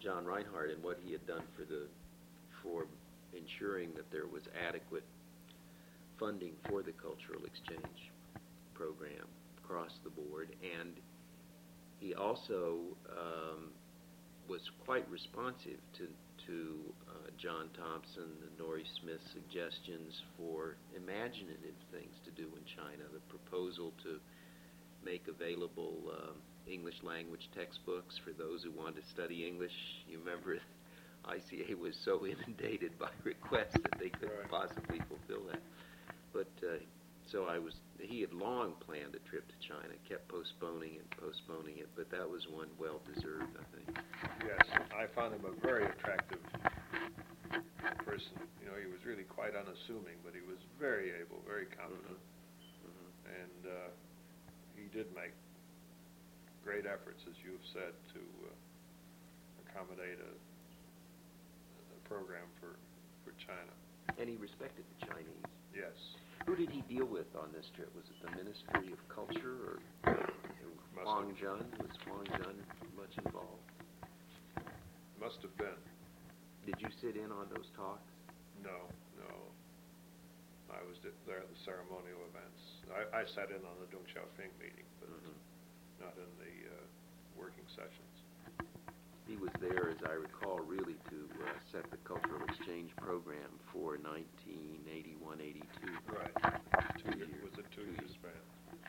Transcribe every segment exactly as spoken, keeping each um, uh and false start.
John Reinhardt and what he had done for the for ensuring that there was adequate funding for the cultural exchange program across the board, and he also um, was quite responsive to to uh, John Thompson and Norrie Smith's suggestions for imaginative things to do in China. The proposal to make available um, English language textbooks for those who wanted to study English. You remember I C A was so inundated by requests that they couldn't Right. possibly fulfill that. But uh, so I was, he had long planned a trip to China, kept postponing it, postponing it, but that was one well-deserved, I think. Yes, I found him a very attractive person. You know, he was really quite unassuming, but he was very able, very competent. Mm-hmm. And uh, he did make great efforts, as you've said, to uh, accommodate a, a program for, for China. And he respected the Chinese. Yes. Who did he deal with on this trip? Was it the Ministry of Culture or Must Huang have, Jun? Was Huang Jun much involved? must have been. Did you sit in on those talks? No, no. I was th- there at the ceremonial events. I, I sat in on the Deng Xiaoping meeting, but Mm-hmm. not in the uh, working sessions. He was there, as I recall, really to uh, set the cultural exchange program for nineteen eighty-one eighty-two. Right. Two It years. was a Two two-year years. span.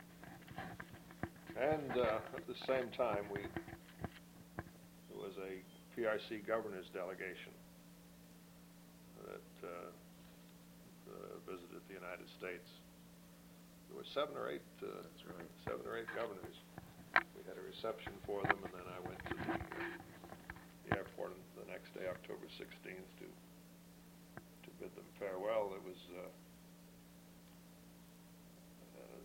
And uh, at the same time, we there was a P R C governor's delegation that uh, uh, visited the United States. There were seven or eight, uh, That's right. seven or eight governors. We had a reception for them, and then I went to the, uh, the airport on the next day, October sixteenth, to to bid them farewell. It was uh, uh,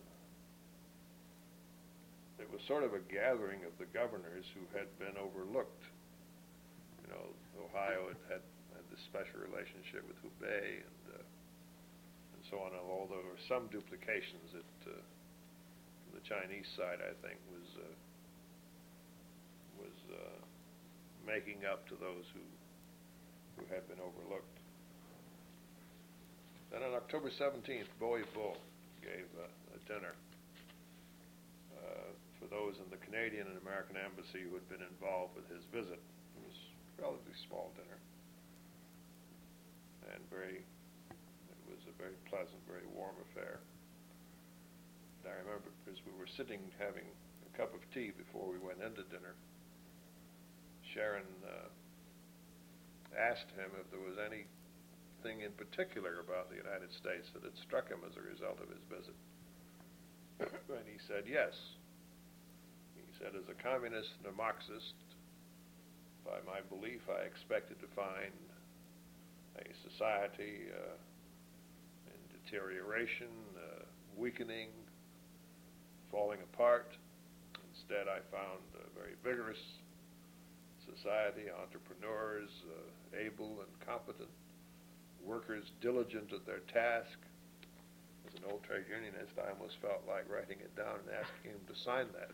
it was sort of a gathering of the governors who had been overlooked. You know, Ohio had had, had this special relationship with Hubei and uh, and so on. Although there were some duplications, it uh, from the Chinese side, I think, was uh, was uh, making up to those who who had been overlooked. Then on October seventeenth, Bowie Bull gave a, a dinner uh, for those in the Canadian and American embassy who had been involved with his visit. It was a relatively small dinner, and very, it was a very pleasant, very warm affair. And I remember because we were sitting having a cup of tea before we went into dinner, Sharon uh, asked him if there was anything in particular about the United States that had struck him as a result of his visit. And he said yes. He said, as a communist and a Marxist, by my belief, I expected to find a society uh, in deterioration, uh, weakening, falling apart. Instead, I found a very vigorous society, entrepreneurs, uh, able and competent, workers diligent at their task. As an old trade unionist, I almost felt like writing it down and asking him to sign that.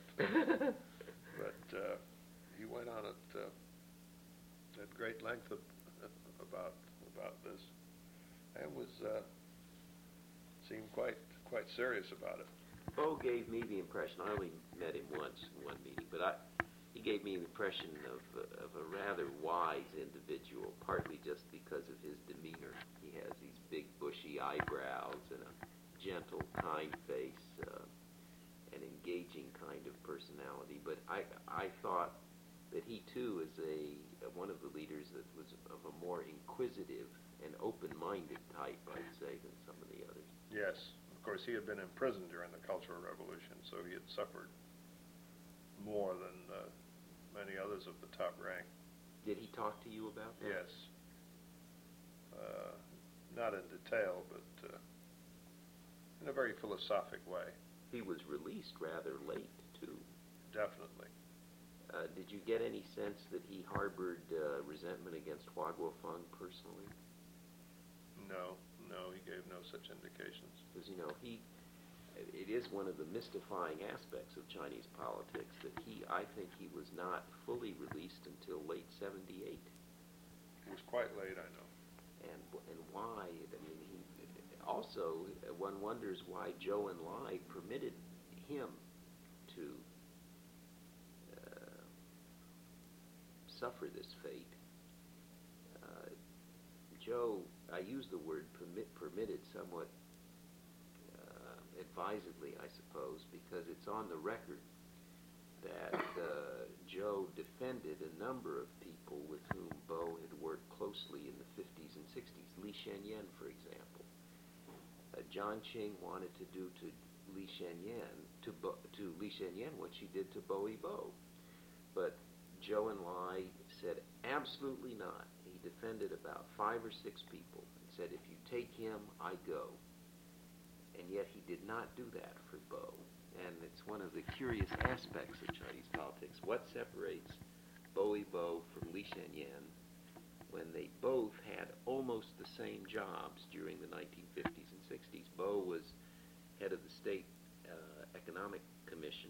But uh, he went on at, uh, at great length of, about about this, and was uh, seemed quite quite serious about it. Bo gave me the impression, I only met him once in one meeting, but I, he gave me the impression of, uh, of a rather wise individual, partly just because of his demeanor. He has these big bushy eyebrows and a gentle, kind face, uh, an engaging kind of personality. But I, I thought that he too is a one of the leaders that was of a more inquisitive and open-minded type, I'd say, than some of the others. Yes, of course, he had been imprisoned during the Cultural Revolution, so he had suffered more than uh, many others of the top rank. Did he talk to you about that? Yes. Uh, not in detail, but uh, in a very philosophic way. He was released rather late, too. Definitely. Uh, did you get any sense that he harbored uh, resentment against Hua Guofeng personally? No, no, he gave no such indications. Because, you know, he, it is one of the mystifying aspects of Chinese politics that he, I think he was not fully released until late seventy-eight. quite late, I know. And and why? I mean, he also uh, one wonders why Zhou Enlai permitted him to uh, suffer this fate. Uh, Zhou, I use the word permit, permitted somewhat uh, advisedly, I suppose, because it's on the record that uh, Zhou defended a number of people with whom Bo had worked closely in the fifties and sixties. Li Shenyan, for example. Uh, John Qing wanted to do to Li Shenyan, to, Bo, to Li Shenyan what she did to Bo Yibo. But Zhou Enlai said, absolutely not. He defended about five or six people and said, if you take him, I go. And yet he did not do that for Bo. And it's one of the curious aspects of Chinese politics. What separates Bo Yibo from Li Shenyan when they both had almost the same jobs during the nineteen fifties and sixties? Bo was head of the State uh, Economic Commission.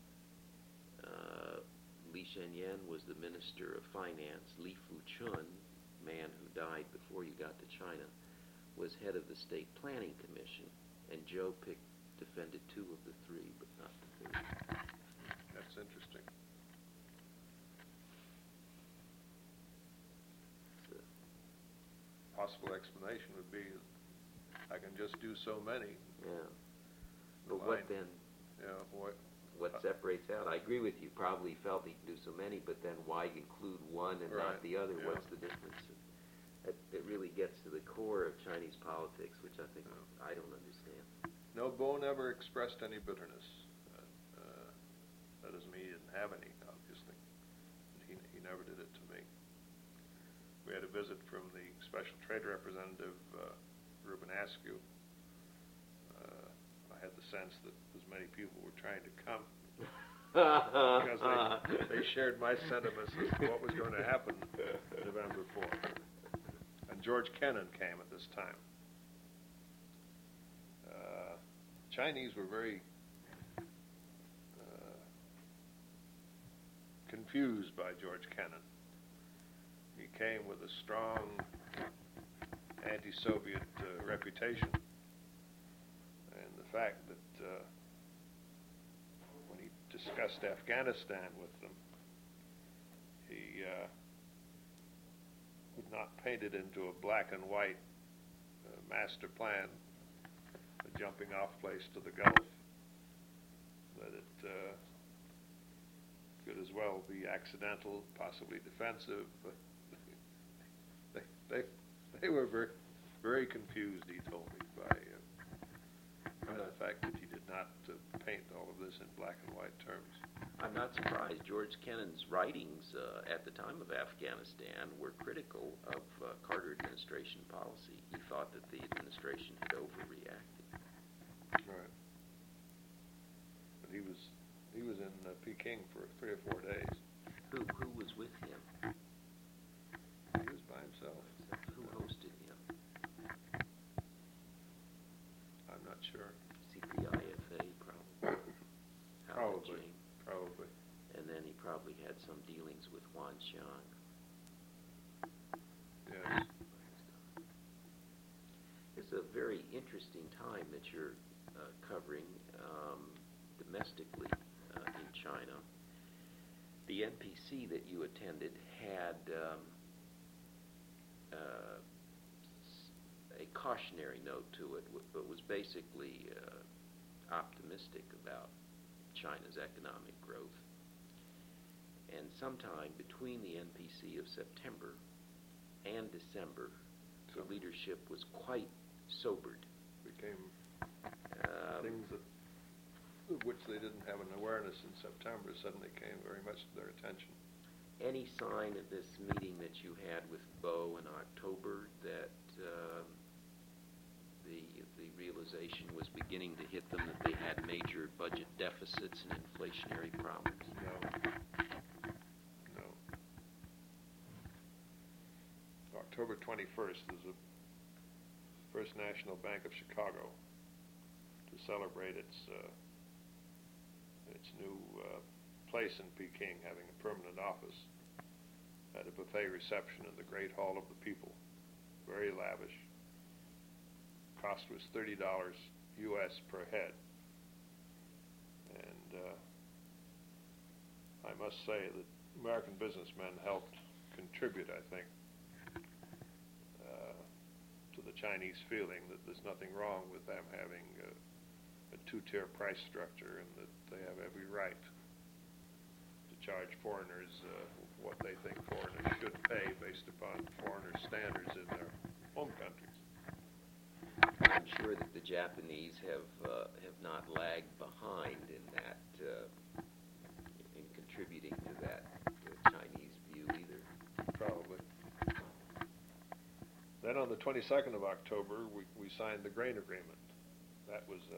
Uh, Li Shenyan was the Minister of Finance. Li Fuchun, man who died before you got to China, was head of the State Planning Commission. And Zhou picked, defended two of the three, but not the third. That's interesting. So, possible explanation would be I can just do so many. yeah. But what then? Yeah, what? What separates out? I agree with you. Probably felt he could do so many, but then why include one and Right. not the other? Yeah. What's the difference? It, it really gets to the core of Chinese politics, which I think Yeah. I don't understand. No, Bo never expressed any bitterness. Uh, uh, that doesn't mean he didn't have any, obviously. He, he never did it to me. We had a visit from the special trade representative, uh, Ruben Askew. Uh, I had the sense that as many people were trying to come because they, they shared my sentiments as to what was going to happen November fourth. And George Kennan came at this time. Uh, Chinese were very uh, confused by George Kennan. He came with a strong anti-Soviet uh, reputation, and the fact that uh, when he discussed Afghanistan with them, he uh, would not paint it into a black and white uh, master plan, a jumping off place to the Gulf, that it uh, could as well be accidental, possibly defensive. they, they, they were very, very confused, he told me, by, uh, by the fact that he did not uh, paint all of this in black and white terms. I'm not surprised. George Kennan's writings uh, at the time of Afghanistan were critical of uh, Carter administration policy. He thought that the administration had overreacted. Right. But he was he was in uh, Peking for three or four days. Who who was with him? He was by himself. Who hosted him? I'm not sure. C P I F A, probably. Howard Probably. Jane. Probably. And then he probably had some dealings with Wan Xiang. Yes. It's a very interesting time that you're uh, covering um, domestically uh, in China. The N P C that you attended had um, uh, a cautionary note to it, but was basically uh, optimistic about China's economic growth. And sometime between the N P C of September and December, the leadership was quite sobered. Became Um, things that of which they didn't have an awareness in September suddenly came very much to their attention. Any sign at this meeting that you had with Bo in October that um, the the realization was beginning to hit them that they had major budget deficits and inflationary problems? No. No. October twenty-first is the First National Bank of Chicago to celebrate its uh, its new uh, place in Peking, having a permanent office. had a buffet reception in the Great Hall of the People, very lavish. Cost was thirty dollars U S per head. And uh, I must say that American businessmen helped contribute, I think, uh, to the Chinese feeling that there's nothing wrong with them having a, a two-tier price structure and that they have every right to charge foreigners uh, what they think foreigners should pay based upon foreigners' standards in their home countries. I'm sure that the Japanese have uh, have not lagged behind in that uh, in contributing to that uh, Chinese view either. Probably. Then on the twenty-second of October, we, we signed the grain agreement. That was uh,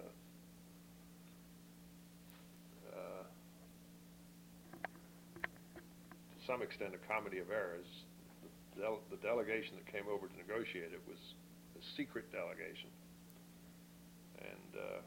uh, to some extent a comedy of errors. The, del- the delegation that came over to negotiate it was a secret delegation. And uh,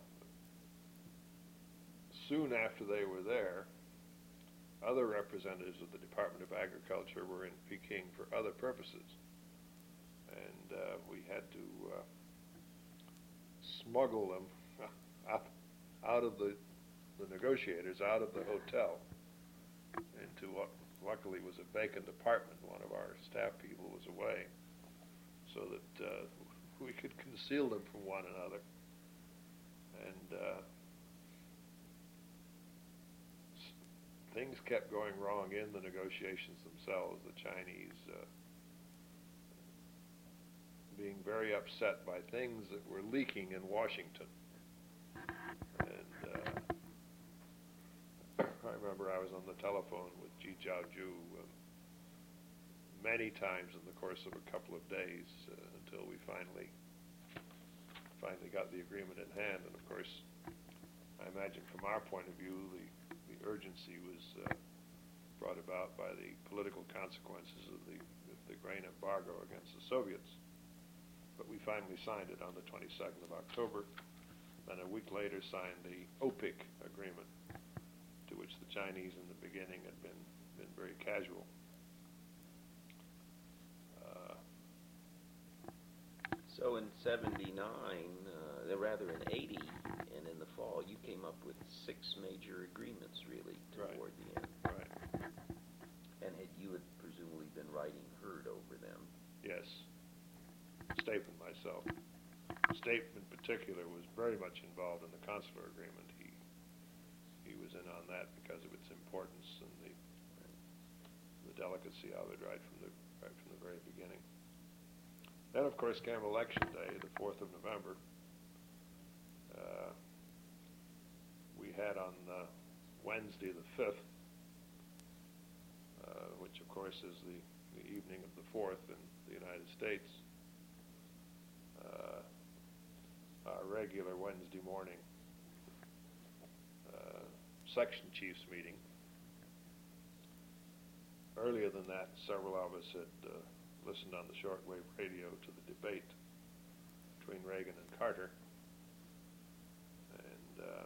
soon after they were there, other representatives of the Department of Agriculture were in Peking for other purposes. And uh, we had to uh, smuggle them out, out of the, the negotiators, out of the hotel, into what luckily was a vacant apartment. One of our staff people was away, so that uh, we could conceal them from one another. And uh, s- things kept going wrong in the negotiations themselves. The Chinese uh, being very upset by things that were leaking in Washington. And uh, I remember I was on the telephone with Ji Jiaoju uh, many times in the course of a couple of days uh, until we finally finally got the agreement in hand. And of course, I imagine from our point of view, the, the urgency was uh, brought about by the political consequences of the, the grain embargo against the Soviets. But we finally signed it on the twenty-second of October, then a week later signed the OPEC agreement, to which the Chinese in the beginning had been, been very casual. Uh, So in seventy-nine, uh, rather in eighty, and in the fall, you came up with six major agreements, really, toward Right. the end. right. And had you had presumably been writing herd over them. Yes. Stape and myself. Stape in particular was very much involved in the consular agreement. He he was in on that because of its importance and the the delicacy of it right from the right from the very beginning. Then of course came election day, the fourth of November. Uh, we had on uh, Wednesday the fifth, uh, which of course is the, the evening of the fourth in the United States. Uh, our regular Wednesday morning uh, section chiefs meeting. Earlier than that, several of us had uh, listened on the shortwave radio to the debate between Reagan and Carter. And uh,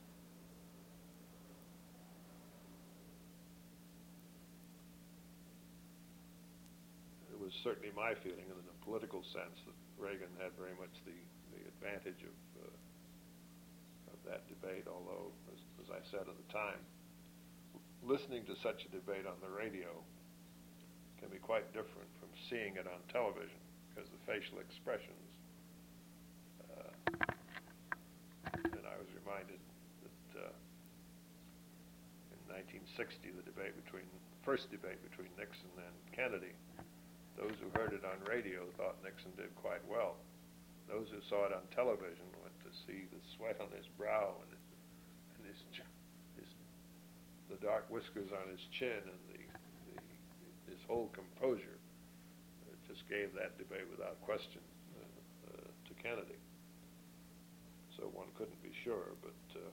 it was certainly my feeling in a political sense that Reagan had very much the, the advantage of, uh, of that debate, although, as, as I said at the time, listening to such a debate on the radio can be quite different from seeing it on television, because the facial expressions, uh, and I was reminded that uh, in nineteen sixty, the debate between, first debate between Nixon and Kennedy, those who heard it on radio thought Nixon did quite well. Those who saw it on television went to see the sweat on his brow and, and his, his the dark whiskers on his chin and the, the his whole composure. It just gave that debate without question uh, uh, to Kennedy. So one couldn't be sure, but uh,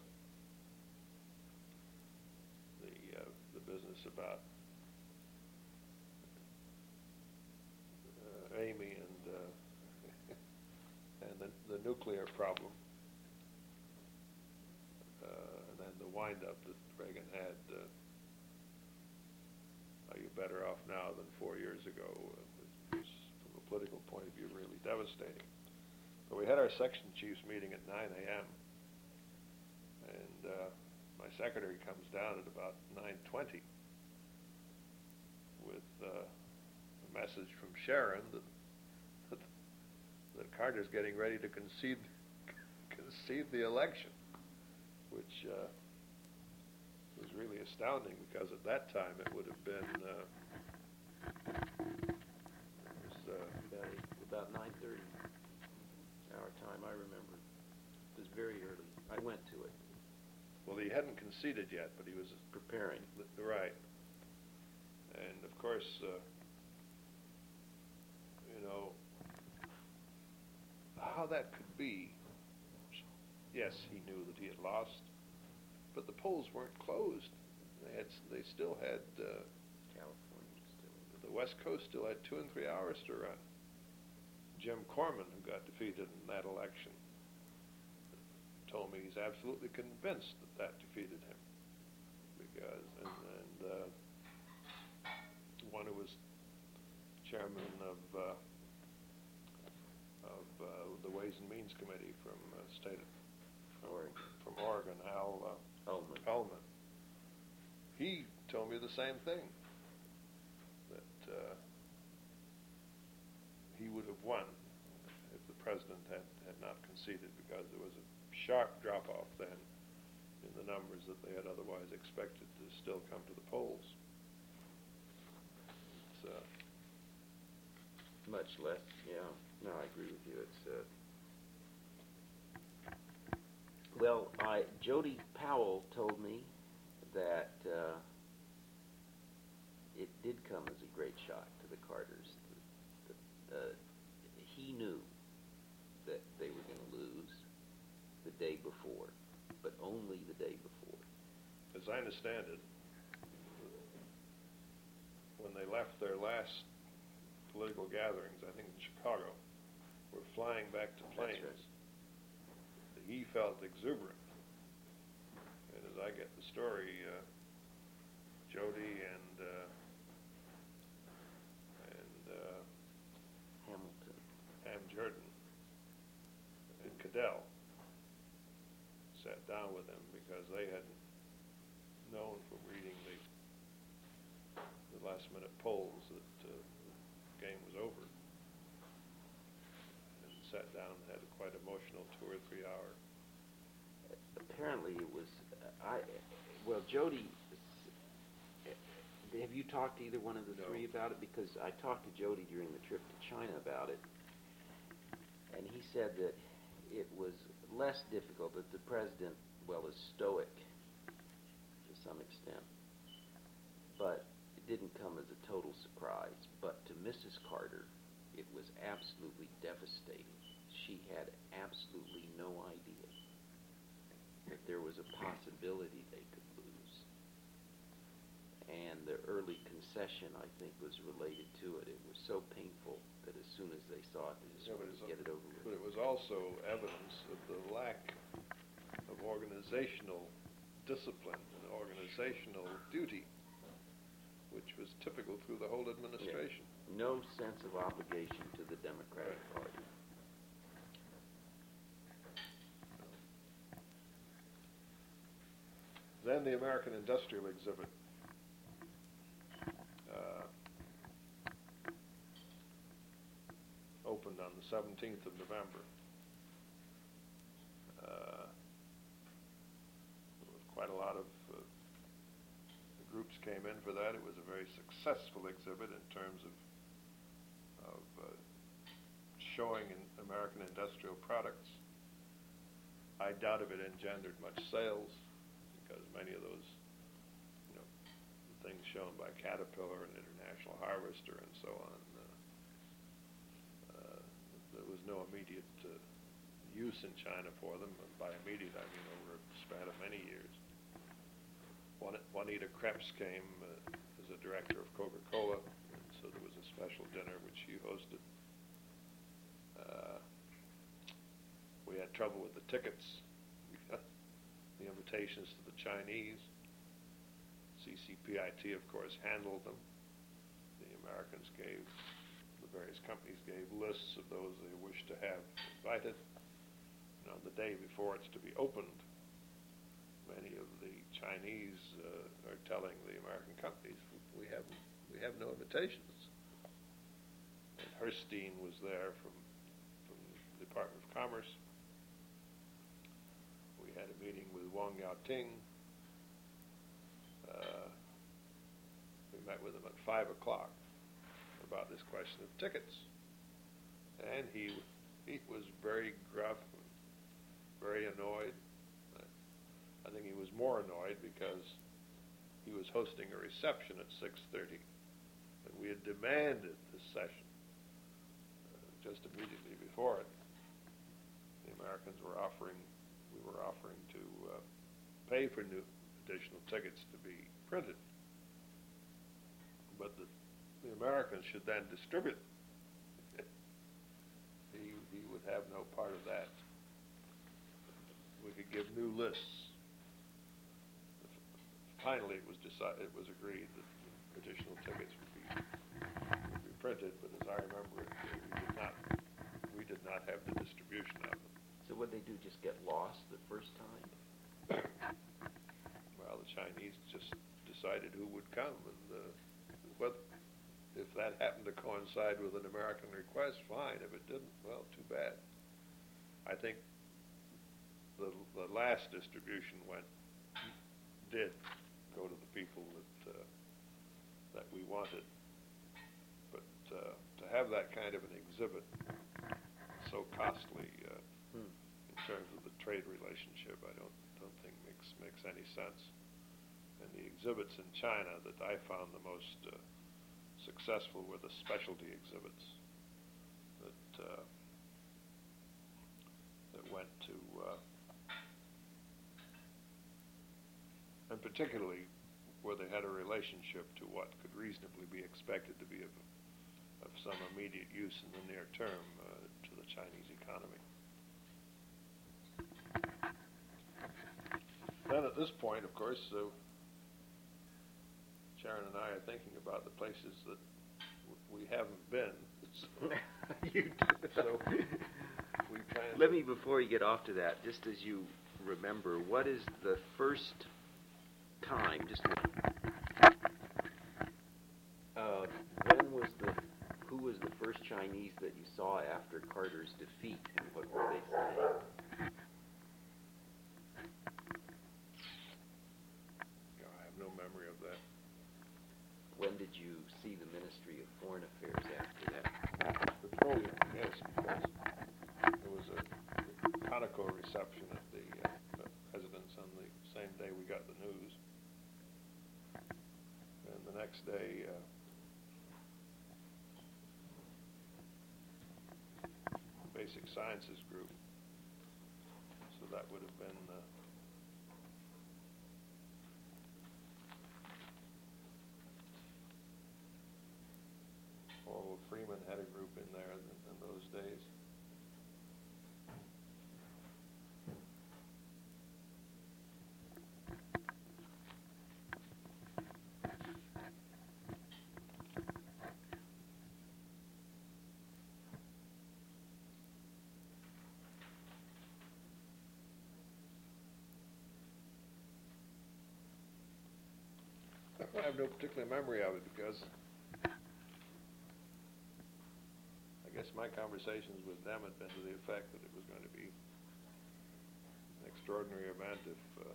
the uh, the business about Amy and uh, and the, the nuclear problem, uh, and then the wind-up that Reagan had. Uh, are you better off now than four years ago. It was, from a political point of view, really devastating. But we had our section chiefs meeting at nine a.m. and uh, my secretary comes down at about nine twenty with uh, a message from Sharon that, that that Carter's getting ready to concede concede the election, which uh, was really astounding because at that time it would have been uh, it was, uh, About, about nine thirty our time, I remember. It was very early. I went to it. well, he hadn't conceded yet, but he was Preparing. right. And of course, uh, you know, how that could be. Yes, he knew that he had lost, but the polls weren't closed. They had, they still had uh, California still. the West Coast still had two and three hours to run. Jim Corman, who got defeated in that election, told me he's absolutely convinced that that defeated him, because and, and uh, one who was chairman of uh, of uh, the Ways and Means Committee from uh, state of, from Oregon. from Oregon, Al uh, Ullman. Ullman. He told me the same thing, that uh, he would have won if the president had, had not conceded, because there was a sharp drop-off then in the numbers that they had otherwise expected to still come to the polls. It's, uh, Much less, yeah. No, I agree with you. It's uh, well, I Jody Powell told me that uh, it did come as a great shock to the Carters. The, the, uh, he knew that they were going to lose the day before, but only the day before. as I understand it, when they left their last political gatherings, I think in Chicago, were flying back to planes, right. he felt exuberant. And as I get the story, uh, Jody and uh, and uh, Hamilton. Ham Jordan and Cadell sat down with him because they had known from reading the the last minute polls that uh, the game was over, and sat down and had a quite emotional two or three hour. Apparently, it was uh, I. Well, Jody. Have you talked to either one of the No. three about it? Because I talked to Jody during the trip to China about it, and he said that it was less difficult, that the president, well, is stoic to some extent, but it didn't come as a total surprise. But to Missus Carter, it was absolutely devastating. She had absolutely no idea that there was a possibility they could lose. And the early concession, I think, was related to it. It was so painful that as soon as they saw it, they just Yeah, but wanted it's to get it over with. But it was also evidence of the lack of organizational discipline and organizational duty, which was typical through the whole administration. Yeah. No sense of obligation to the Democratic Right. Party. Then the American Industrial Exhibit. Uh, opened on the seventeenth of November. Uh, there was quite a lot of uh, groups came in for that. It was a very successful exhibit in terms of of uh, showing in American industrial products. I doubt if it engendered much sales, because many of those, you know, things shown by Caterpillar and International Harvester and so on, uh, uh, there was no immediate uh, use in China for them. And by immediate, I mean over a span of many years. Juan- Juanita Krebs came uh, as a director of Coca-Cola, and so there was a special dinner which she hosted. Uh, we had trouble with the tickets. The invitations to the Chinese. C C P I T, of course, handled them. Americans gave, the various companies gave lists of those they wished to have invited. And on the day before it's to be opened, many of the Chinese uh, are telling the American companies, we have we have no invitations. And Herstein was there from from the Department of Commerce. We had a meeting with Wang Yaoting. Uh, we met with him at five o'clock about this question of tickets, and he he was very gruff, very annoyed. I think he was more annoyed because he was hosting a reception at six thirty, and we had demanded this session uh, just immediately before it. The Americans were offering, we were offering to uh, pay for new additional tickets to be printed, but the, the Americans should then distribute. he he would have no part of that. We could give new lists. Finally, it was decided, it was agreed that additional tickets would be would be printed, but as I remember it, we did not we did not have the distribution of them. So what they do, just get lost the first time? Well, the Chinese just decided who would come, and uh, what if that happened to coincide with an American request? Fine. If it didn't, well, too bad. I think the the last distribution went did. go to the people that uh, that we wanted, but uh, to have that kind of an exhibit so costly uh, hmm. in terms of the trade relationship, I don't don't think makes makes any sense. And the exhibits in China that I found the most uh, successful were the specialty exhibits that uh, that went to. Uh, And particularly where they had a relationship to what could reasonably be expected to be of, of some immediate use in the near term uh, to the Chinese economy. Then at this point, of course, uh, Sharon and I are thinking about the places that w- we haven't been. So, you do. So we plan. Let me, before you get off to that, just as you remember, what is the first time, just uh, when was the, who was the first Chinese that you saw after Carter's defeat, and what were they saying? No, I have no memory of that. When did you see the Ministry of Foreign Affairs after that? Petroleum, yes, because there was a Conoco reception at the uh, residence on the same day we got the news. The next day, uh, Basic Sciences Group. So that would have been uh, Orville Freeman had a group in there in, in those days. I have no particular memory of it because I guess my conversations with them had been to the effect that it was going to be an extraordinary event if uh,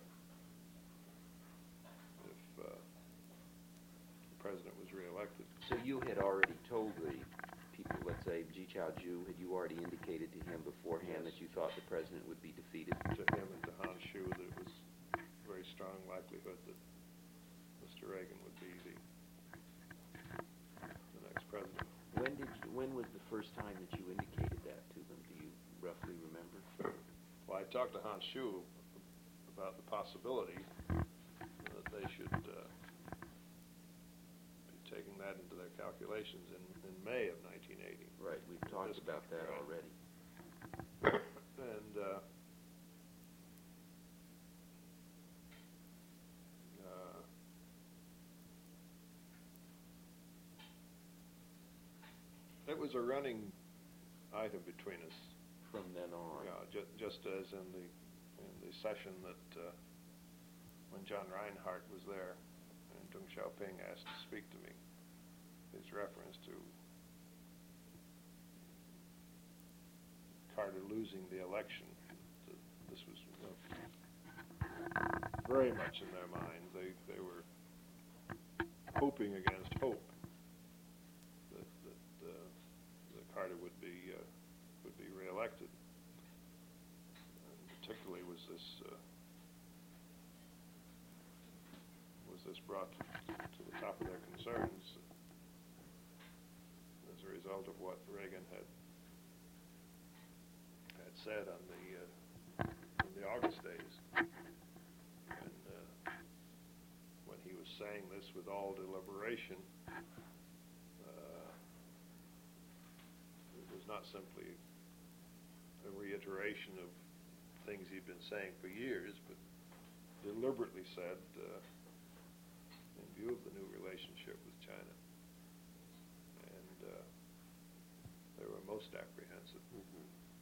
if uh, the president was reelected. So you had already told the people, let's say, Ji Chaoju, had you already indicated to him beforehand Yes. that you thought the president would be defeated? To him and to Han Shu that it was a very strong likelihood that Mister Reagan would be the the next president. When did you, when was the first time that you indicated that to them? Do you roughly remember? Well, I talked to Han Shu about the possibility that they should uh, be taking that into their calculations in, in May of nineteen eighty. Right, we've talked This about that right. already. And uh, uh, was a running item between us. From then on. Yeah, ju- just as in the in the session that uh, when John Reinhardt was there and Deng Xiaoping asked to speak to me, his reference to Carter losing the election, th- this was you know, very much in their mind. They they were hoping against hope that that, uh, that Carter would be uh, would be reelected. And particularly was this uh, was this brought to, to the top of their concerns as a result of what Reagan had had said on the uh, on the August days, and uh, when he was saying this with all deliberation, uh, it was not simply a reiteration of things he'd been saying for years, but deliberately said uh, in view of the new relationship with China. And uh, they were most apprehensive. Mm-hmm.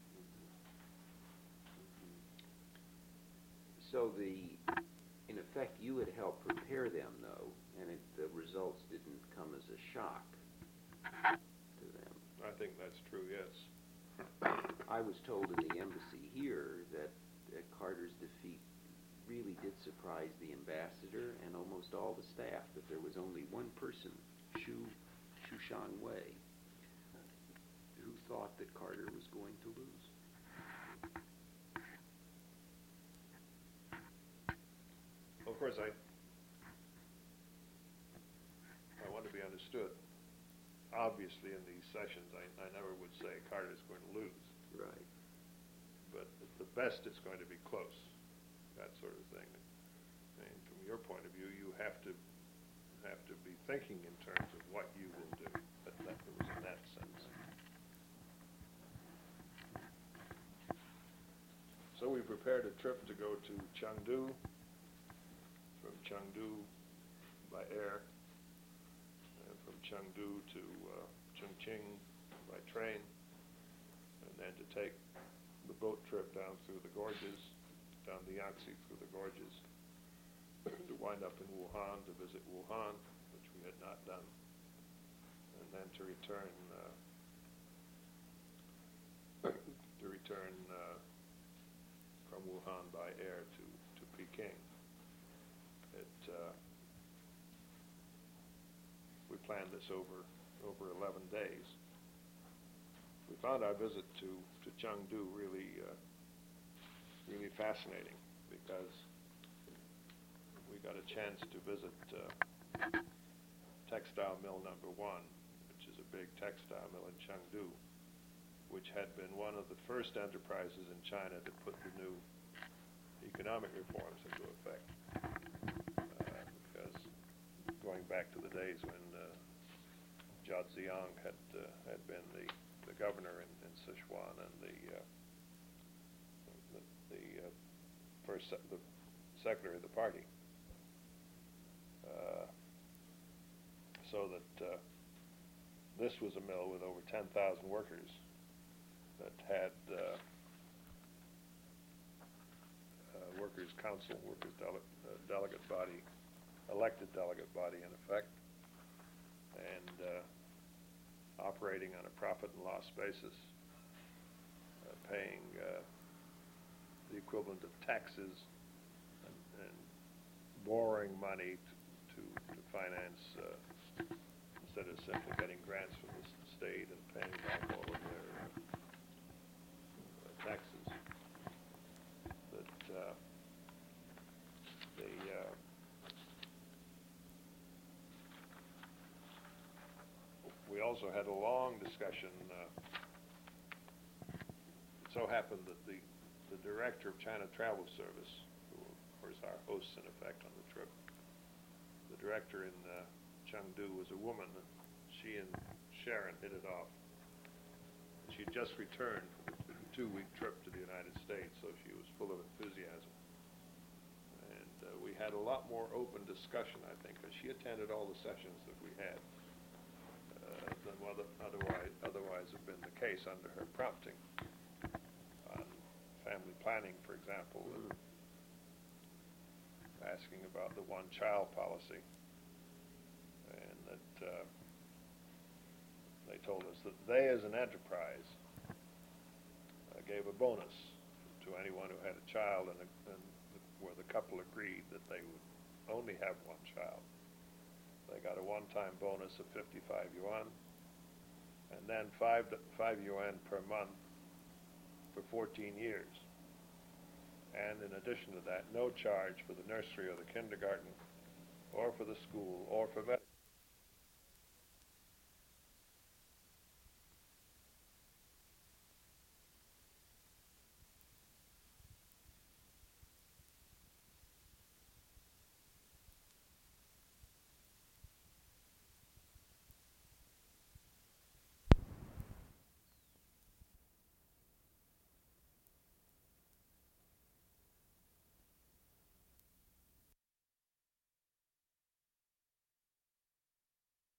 So the, in effect, you had helped prepare them, though, and it, the results didn't come as a shock to them. I think that's true, yes. I was told in the embassy here that uh, Carter's defeat really did surprise the ambassador and almost all the staff, that there was only one person, Xu, Xu Shanwei, who thought that Carter was going to lose. Well, of course, I I want to be understood. Obviously, in these sessions, I, I never would say Carter's going to lose. Right. But at the best, it's going to be close, that sort of thing. And from your point of view, you have to have to be thinking in terms of what you will do. But that it was in that sense. So we prepared a trip to go to Chengdu, from Chengdu by air, and from Chengdu to uh, Chongqing by train, and then to take the boat trip down through the gorges, down the Yangtze through the gorges, to wind up in Wuhan to visit Wuhan, which we had not done, and then to return uh, to return uh, from Wuhan by air to, to Peking. It, uh, we planned this over over eleven days. We found our visit to, to Chengdu really uh, really fascinating because we got a chance to visit uh, textile mill number one, which is a big textile mill in Chengdu, which had been one of the first enterprises in China to put the new economic reforms into effect. Uh, because going back to the days when uh, Zhao Ziyang had uh, had been the, the governor in, in Sichuan and the uh, the, the uh, first se- the secretary of the party, uh, so that uh, this was a mill with over ten thousand workers that had uh, uh, workers' council, workers' dele- uh, delegate body, elected delegate body in effect, and uh, operating on a profit and loss basis, uh, paying uh, the equivalent of taxes and, and borrowing money to, to, to finance, uh, instead of simply getting grants from the state and paying back all of their uh, taxes. That uh, the uh, we also had a long discussion. Uh, it so happened that the the director of China Travel Service, who of course our hosts in effect on the trip, the director in uh, Chengdu was a woman. And she and Sharon hit it off. She'd just returned from a two-week trip to the United States, so she was full of enthusiasm. And uh, we had a lot more open discussion, I think, because she attended all the sessions that we had uh, than what otherwise otherwise case under her prompting on family planning, for example, and asking about the one-child policy, and that uh, they told us that they, as an enterprise, uh, gave a bonus to anyone who had a child, and, a, and where the couple agreed that they would only have one child. They got a one-time bonus of fifty-five yuan, and then five five yuan per month for fourteen years. And in addition to that, no charge for the nursery or the kindergarten, or for the school, or for med.